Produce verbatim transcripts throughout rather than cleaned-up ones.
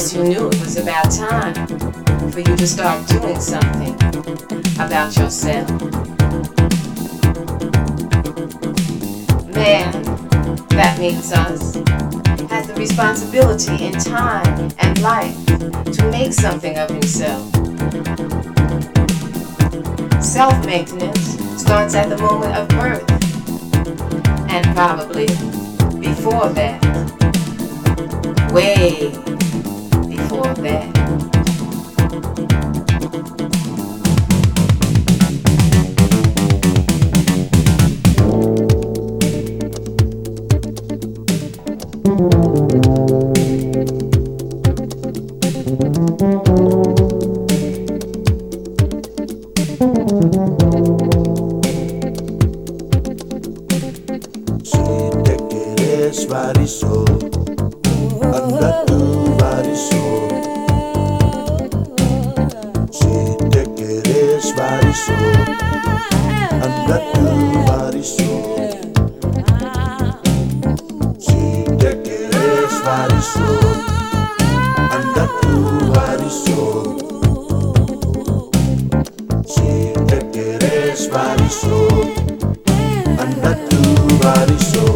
guess you knew it was about time for you to start doing something about yourself. Man, that means us, has the responsibility in time and life to make something of himself. Self-maintenance starts at the moment of birth, and probably before that, way before that. Variso, anda tú variso. Si te quieres variso, anda tú variso. Si te quieres variso, anda tú variso. Si te quieres variso, anda tú variso.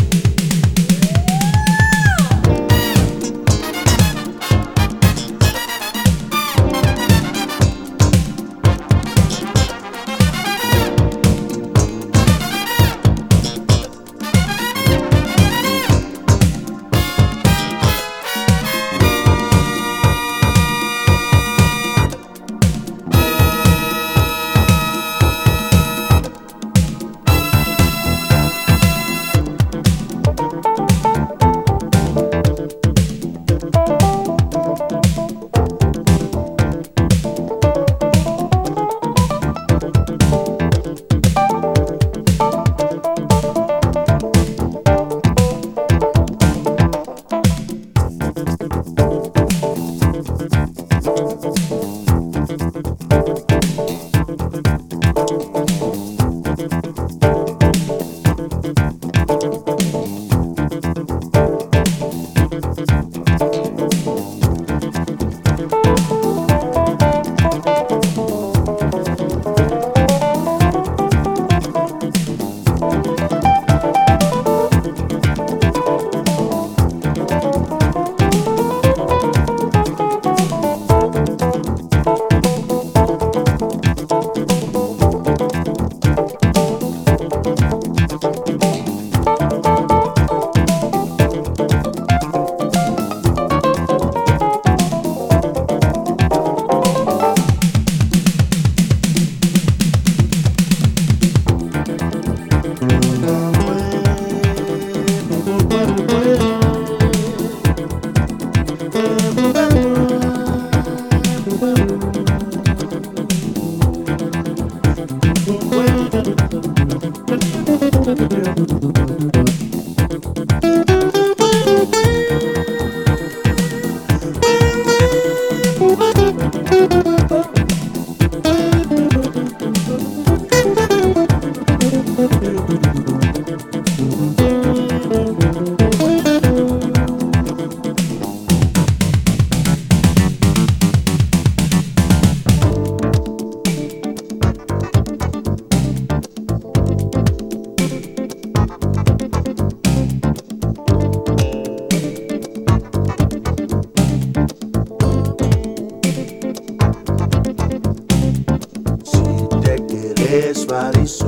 Variso,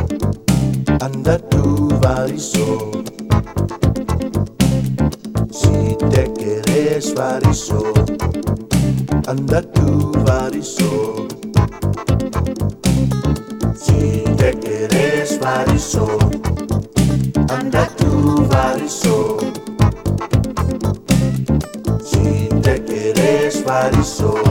anda tú variso. Si te quieres variso, anda tú variso. Si te quieres variso, anda tú variso. Si te quieres variso.